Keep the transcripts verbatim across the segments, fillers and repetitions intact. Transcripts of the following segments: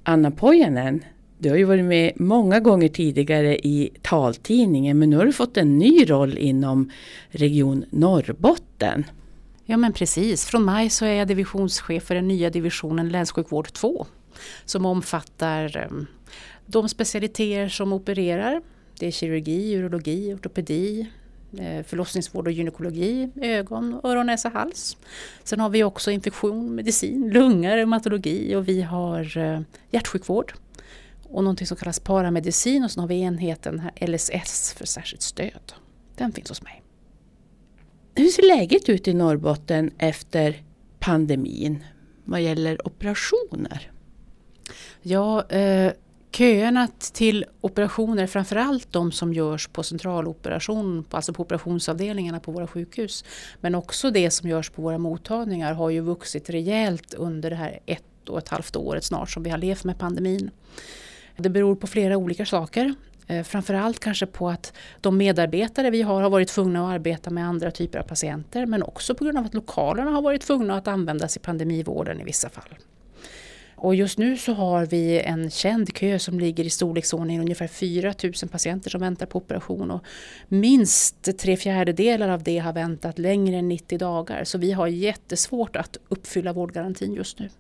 Anna Pojanen, du har ju varit med många gånger tidigare i taltidningen, men nu har du fått en ny roll inom Region Norrbotten. Ja, men precis. Från maj så är jag divisionschef för den nya divisionen länssjukvård två som omfattar um, de specialiteter som opererar. Det är kirurgi, urologi, ortopedi, förlossningsvård och gynekologi, ögon, öron, näsa, hals. Sen har vi också infektion, medicin, lunga, reumatologi och vi har uh, hjärtsjukvård och någonting som kallas paramedicin och så har vi enheten här L S S för särskilt stöd. Den finns hos mig. Hur ser läget ut i Norrbotten efter pandemin vad gäller operationer? Ja, eh, köerna till operationer, framförallt de som görs på centraloperation, alltså på operationsavdelningarna på våra sjukhus, men också det som görs på våra mottagningar har ju vuxit rejält under det här ett och ett halvt året snart som vi har levt med pandemin. Det beror på flera olika saker. Framförallt kanske på att de medarbetare vi har har varit tvungna att arbeta med andra typer av patienter, men också på grund av att lokalerna har varit tvungna att användas i pandemivården i vissa fall. Och just nu så har vi en känd kö som ligger i storleksordningen ungefär fyra tusen patienter som väntar på operation och minst tre fjärdedelar av det har väntat längre än nittio dagar. Så vi har jättesvårt att uppfylla vårdgarantin just nu.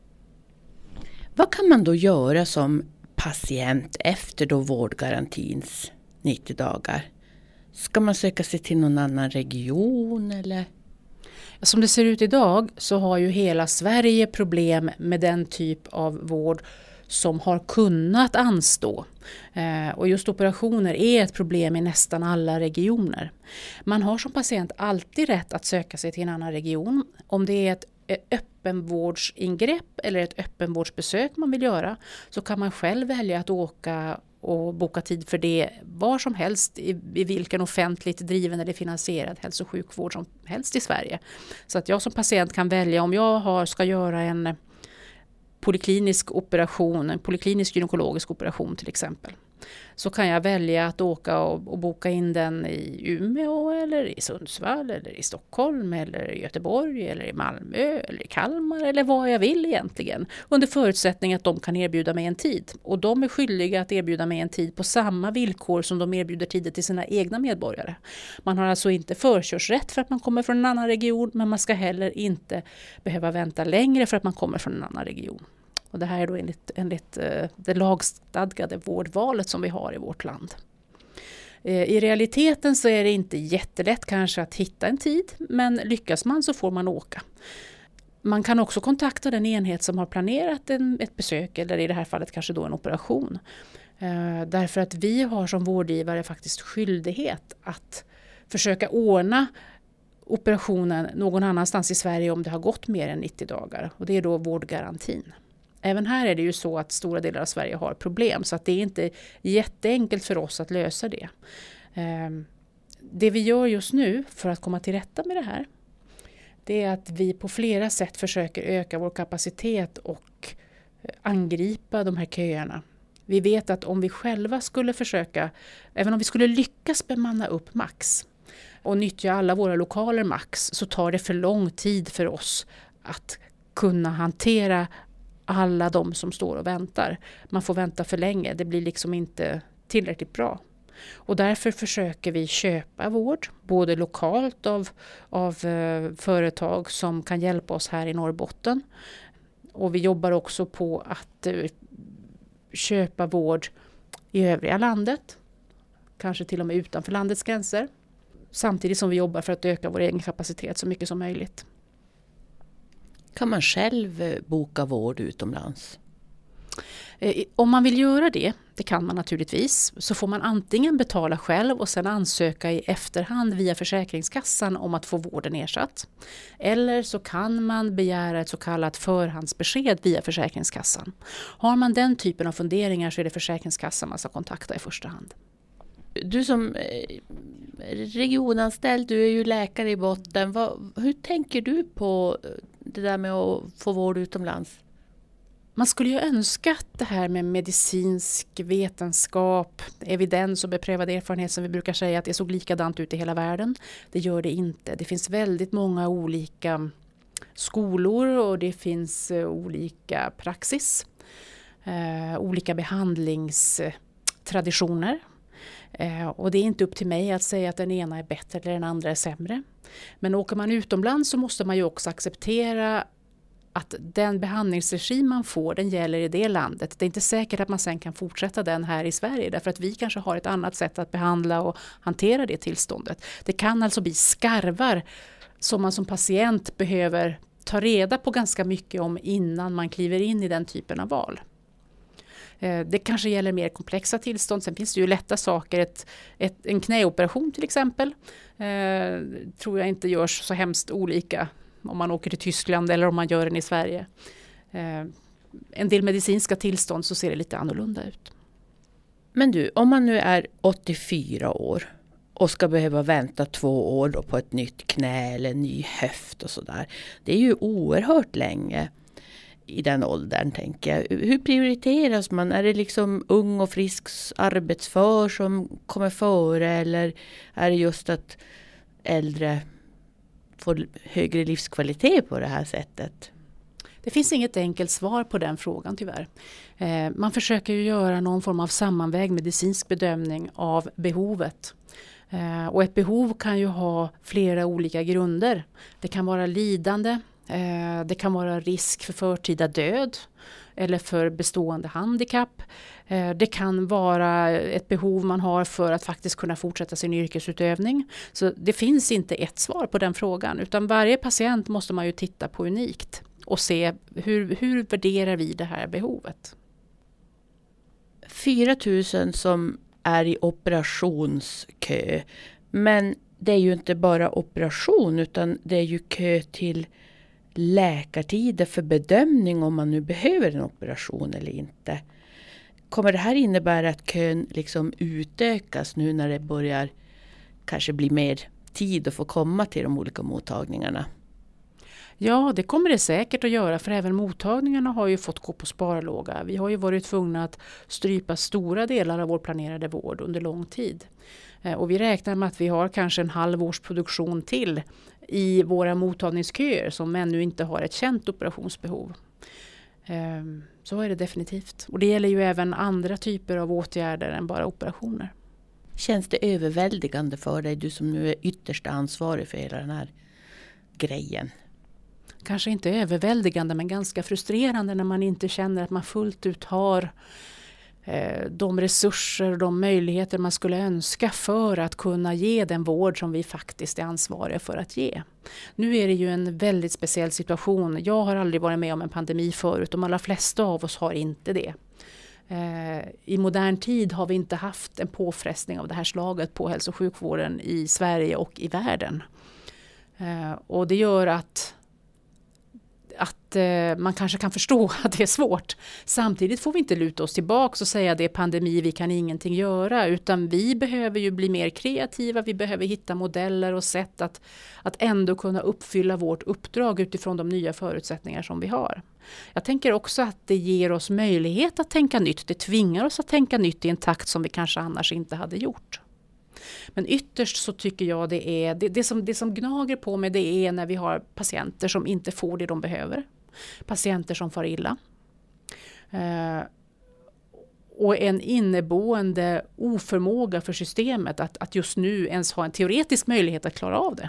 Vad kan man då göra som patient efter då vårdgarantins nittio dagar? Ska man söka sig till någon annan region eller? Som det ser ut idag så har ju hela Sverige problem med den typ av vård som har kunnat anstå. Eh, och just operationer är ett problem i nästan alla regioner. Man har som patient alltid rätt att söka sig till en annan region. Om det är ett öppenvårdsingrepp eller ett öppenvårdsbesök man vill göra så kan man själv välja att åka och boka tid för det var som helst i, i vilken offentligt driven eller finansierad hälso- och sjukvård som helst i Sverige. Så att jag som patient kan välja om jag har, ska göra en poliklinisk operation, en poliklinisk gynekologisk operation till exempel. Så kan jag välja att åka och, och boka in den i Umeå eller i Sundsvall eller i Stockholm eller i Göteborg eller i Malmö eller i Kalmar eller vad jag vill egentligen. Under förutsättning att de kan erbjuda mig en tid. Och de är skyldiga att erbjuda mig en tid på samma villkor som de erbjuder tider till sina egna medborgare. Man har alltså inte förkörsrätt för att man kommer från en annan region, men man ska heller inte behöva vänta längre för att man kommer från en annan region. Och det här är då enligt, enligt uh, det lagstadgade vårdvalet som vi har i vårt land. Uh, I realiteten så är det inte jättelätt kanske att hitta en tid, men lyckas man så får man åka. Man kan också kontakta den enhet som har planerat en, ett besök eller i det här fallet kanske då en operation. Uh, därför att vi har som vårdgivare faktiskt skyldighet att försöka ordna operationen någon annanstans i Sverige om det har gått mer än nittio dagar. Och det är då vårdgarantin. Även här är det ju så att stora delar av Sverige har problem så att det är inte jätteenkelt för oss att lösa det. Det vi gör just nu för att komma till rätta med det här, det är att vi på flera sätt försöker öka vår kapacitet och angripa de här köerna. Vi vet att om vi själva skulle försöka, även om vi skulle lyckas bemanna upp max och nyttja alla våra lokaler max, så tar det för lång tid för oss att kunna hantera alla de som står och väntar. Man får vänta för länge. Det blir liksom inte tillräckligt bra. Och därför försöker vi köpa vård. Både lokalt av, av eh, företag som kan hjälpa oss här i Norrbotten. Och vi jobbar också på att eh, köpa vård i övriga landet. Kanske till och med utanför landets gränser. Samtidigt som vi jobbar för att öka vår egen kapacitet så mycket som möjligt. Kan man själv boka vård utomlands? Om man vill göra det, det kan man naturligtvis, så får man antingen betala själv och sen ansöka i efterhand via Försäkringskassan om att få vården ersatt. Eller så kan man begära ett så kallat förhandsbesked via Försäkringskassan. Har man den typen av funderingar så är det Försäkringskassan man ska kontakta i första hand. Du som regionanställd, du är ju läkare i botten. Vad, hur tänker du på det där med att få vård utomlands? Man skulle ju önska att det här med medicinsk vetenskap, evidens och beprövad erfarenhet som vi brukar säga att det såg likadant ut i hela världen. Det gör det inte. Det finns väldigt många olika skolor och det finns olika praxis. eh, olika behandlingstraditioner. Eh, och det är inte upp till mig att säga att den ena är bättre eller den andra är sämre. Men åker man utomlands så måste man ju också acceptera att den behandlingsregim man får, den gäller i det landet. Det är inte säkert att man sen kan fortsätta den här i Sverige, därför att vi kanske har ett annat sätt att behandla och hantera det tillståndet. Det kan alltså bli skarvar som man som patient behöver ta reda på ganska mycket om innan man kliver in i den typen av val. Det kanske gäller mer komplexa tillstånd. Sen finns det ju lätta saker. Ett, ett, en knäoperation till exempel eh, tror jag inte görs så hemskt olika om man åker till Tyskland eller om man gör den i Sverige. Eh, en del medicinska tillstånd så ser det lite annorlunda ut. Men du, om man nu är åttiofyra år och ska behöva vänta två år då på ett nytt knä eller en ny höft och sådär. Det är ju oerhört länge i den åldern, tänker jag. Hur prioriteras man? Är det liksom ung och frisk arbetsför som kommer före, eller är det just att äldre får högre livskvalitet på det här sättet? Det finns inget enkelt svar på den frågan tyvärr. Eh, man försöker ju göra någon form av sammanvägd medicinsk bedömning av behovet. Eh, och ett behov kan ju ha flera olika grunder. Det kan vara lidande. Det kan vara risk för förtida död eller för bestående handikapp. Det kan vara ett behov man har för att faktiskt kunna fortsätta sin yrkesutövning. Så det finns inte ett svar på den frågan, utan varje patient måste man ju titta på unikt och se hur, hur värderar vi det här behovet. fyra tusen som är i operationskö, men det är ju inte bara operation utan det är ju kö till läkartider för bedömning om man nu behöver en operation eller inte. Kommer det här innebära att kön liksom utökas nu när det börjar kanske bli mer tid att få komma till de olika mottagningarna? Ja, det kommer det säkert att göra, för även mottagningarna har ju fått gå på sparlåga. Vi har ju varit tvungna att strypa stora delar av vår planerade vård under lång tid. Och vi räknar med att vi har kanske en halv års produktion till i våra mottagningsköer som ännu inte har ett känt operationsbehov. Så är det definitivt. Och det gäller ju även andra typer av åtgärder än bara operationer. Känns det överväldigande för dig, du som nu är ytterst ansvarig för hela den här grejen? Kanske inte överväldigande, men ganska frustrerande när man inte känner att man fullt ut har eh, de resurser och de möjligheter man skulle önska för att kunna ge den vård som vi faktiskt är ansvariga för att ge. Nu är det ju en väldigt speciell situation. Jag har aldrig varit med om en pandemi förut, de allra flesta av oss har inte det. Eh, I modern tid har vi inte haft en påfrestning av det här slaget på hälso- och sjukvården i Sverige och i världen. Eh, och det gör att att eh, man kanske kan förstå att det är svårt. Samtidigt får vi inte luta oss tillbaka och säga att det är pandemi, vi kan ingenting göra. Utan vi behöver ju bli mer kreativa, vi behöver hitta modeller och sätt att, att ändå kunna uppfylla vårt uppdrag utifrån de nya förutsättningar som vi har. Jag tänker också att det ger oss möjlighet att tänka nytt. Det tvingar oss att tänka nytt i en takt som vi kanske annars inte hade gjort. Men ytterst så tycker jag det är det, det, som, det som gnager på mig, det är när vi har patienter som inte får det de behöver. Patienter som far illa. Eh, och en inneboende oförmåga för systemet att, att just nu ens ha en teoretisk möjlighet att klara av det.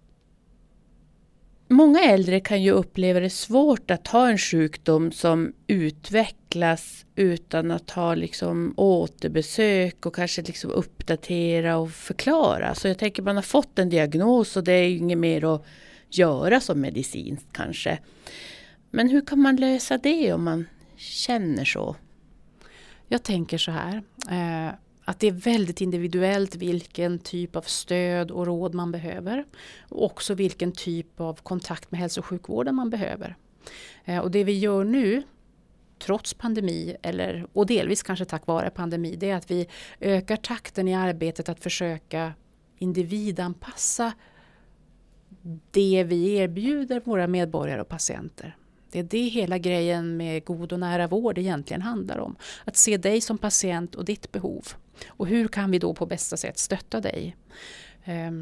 Många äldre kan ju uppleva det svårt att ha en sjukdom som utvecklas utan att ha liksom återbesök och kanske liksom uppdatera och förklara. Så jag tänker man har fått en diagnos och det är inget mer att göra som medicin kanske. Men hur kan man lösa det om man känner så? Jag tänker så här. Eh, Att det är väldigt individuellt vilken typ av stöd och råd man behöver. Och också vilken typ av kontakt med hälso- och sjukvården man behöver. Eh, och det vi gör nu, trots pandemi, eller, och delvis kanske tack vare pandemi, det är att vi ökar takten i arbetet att försöka individanpassa det vi erbjuder våra medborgare och patienter. Det är det hela grejen med god och nära vård egentligen handlar om. Att se dig som patient och ditt behov. Och hur kan vi då på bästa sätt stötta dig?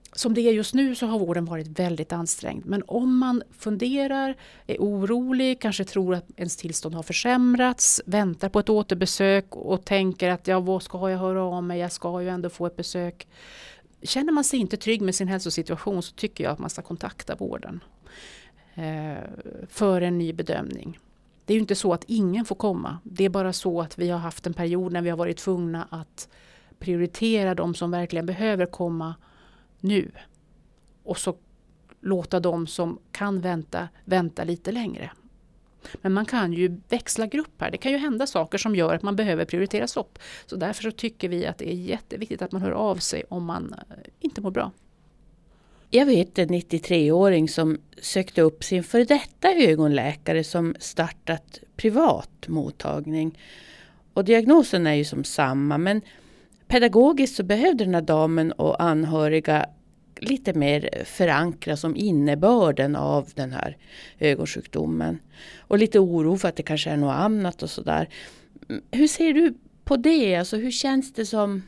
som det är just nu så har vården varit väldigt ansträngd. Men om man funderar, är orolig, kanske tror att ens tillstånd har försämrats, väntar på ett återbesök och tänker att ja, vad ska jag höra av mig, jag ska ju ändå få ett besök. Känner man sig inte trygg med sin hälsosituation så tycker jag att man ska kontakta vården eh, för en ny bedömning. Det är ju inte så att ingen får komma. Det är bara så att vi har haft en period när vi har varit tvungna att prioritera de som verkligen behöver komma nu. Och så låta de som kan vänta, vänta lite längre. Men man kan ju växla grupp här. Det kan ju hända saker som gör att man behöver prioriteras upp. Så därför så tycker vi att det är jätteviktigt att man hör av sig om man inte mår bra. Jag vet en nittiotre-åring som sökte upp sin före detta ögonläkare som startat privat mottagning. Och diagnosen är ju som samma, men pedagogiskt så behövde den här damen och anhöriga lite mer förankra som innebörden av den här ögonsjukdomen. Och lite oro för att det kanske är något annat och sådär. Hur ser du på det? Alltså hur känns det som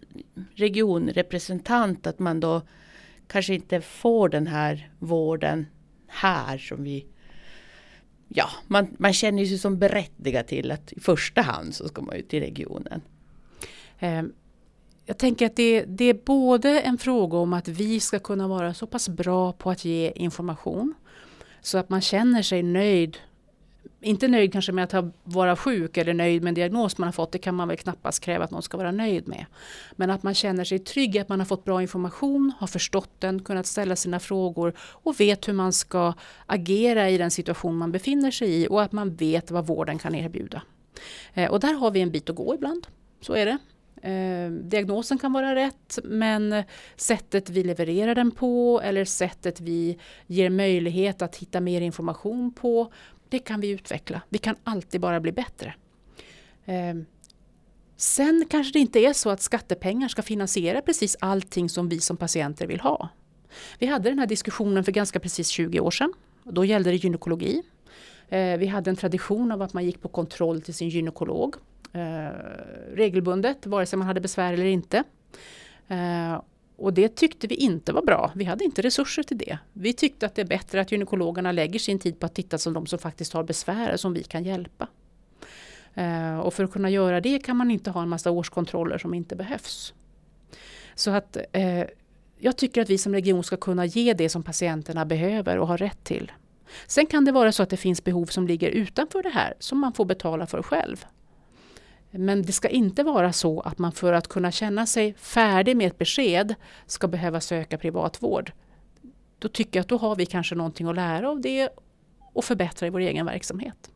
regionrepresentant att man då kanske inte får den här vården här som vi... Ja, man, man känner sig som berättigad till att i första hand så ska man ut till regionen. Um. Jag tänker att det, det är både en fråga om att vi ska kunna vara så pass bra på att ge information så att man känner sig nöjd. Inte nöjd kanske med att ha, vara sjuk eller nöjd med en diagnos man har fått. Det kan man väl knappast kräva att någon ska vara nöjd med. Men att man känner sig trygg, att man har fått bra information, har förstått den, kunnat ställa sina frågor och vet hur man ska agera i den situation man befinner sig i och att man vet vad vården kan erbjuda. Eh, och där har vi en bit att gå ibland, så är det. Eh, diagnosen kan vara rätt, men sättet vi levererar den på eller sättet vi ger möjlighet att hitta mer information på, det kan vi utveckla. Vi kan alltid bara bli bättre. Eh, sen kanske det inte är så att skattepengar ska finansiera precis allting som vi som patienter vill ha. Vi hade den här diskussionen för ganska precis tjugo år sedan. Då gällde det gynekologi. Eh, vi hade en tradition av att man gick på kontroll till sin gynekolog. Eh, regelbundet, vare sig man hade besvär eller inte. Eh, och det tyckte vi inte var bra. Vi hade inte resurser till det. Vi tyckte att det är bättre att gynekologerna lägger sin tid på att titta som de som faktiskt har besvär som vi kan hjälpa. Eh, och för att kunna göra det kan man inte ha en massa årskontroller som inte behövs. Så att eh, jag tycker att vi som region ska kunna ge det som patienterna behöver och har rätt till. Sen kan det vara så att det finns behov som ligger utanför det här som man får betala för själv. Men det ska inte vara så att man för att kunna känna sig färdig med ett besked ska behöva söka privatvård. Då tycker jag att då har vi kanske någonting att lära av det och förbättra i vår egen verksamhet.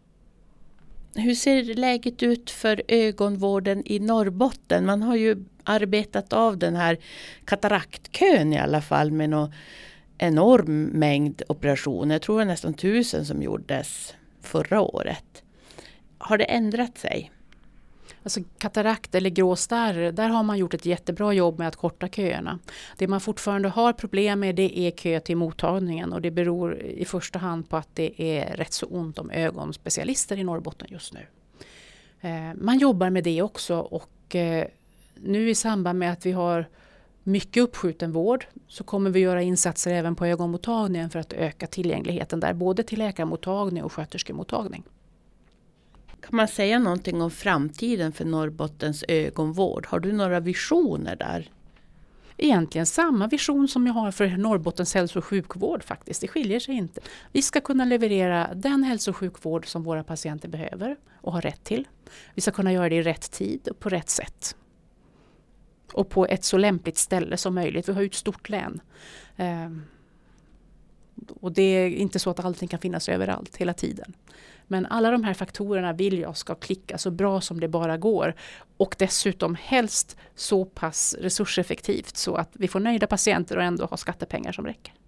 Hur ser läget ut för ögonvården i Norrbotten? Man har ju arbetat av den här kataraktkön i alla fall med en enorm mängd operationer. Jag tror det var nästan tusen som gjordes förra året. Har det ändrat sig? Alltså katarakt eller grå starr, där har man gjort ett jättebra jobb med att korta köerna. Det man fortfarande har problem med, det är kö till mottagningen, och det beror i första hand på att det är rätt så ont om ögonspecialister i Norrbotten just nu. Man jobbar med det också, och nu i samband med att vi har mycket uppskjuten vård så kommer vi göra insatser även på ögonmottagningen för att öka tillgängligheten där, både till läkarmottagning och sköterskemottagning. Kan man säga någonting om framtiden för Norrbottens ögonvård? Har du några visioner där? Egentligen samma vision som jag har för Norrbottens hälso- och sjukvård faktiskt. Det skiljer sig inte. Vi ska kunna leverera den hälso- och sjukvård som våra patienter behöver och har rätt till. Vi ska kunna göra det i rätt tid och på rätt sätt. Och på ett så lämpligt ställe som möjligt. Vi har ju ett stort län. Ehm, och det är inte så att allting kan finnas överallt hela tiden. Men alla de här faktorerna vill jag ska klicka så bra som det bara går. Och dessutom helst så pass resurseffektivt så att vi får nöjda patienter och ändå ha skattepengar som räcker.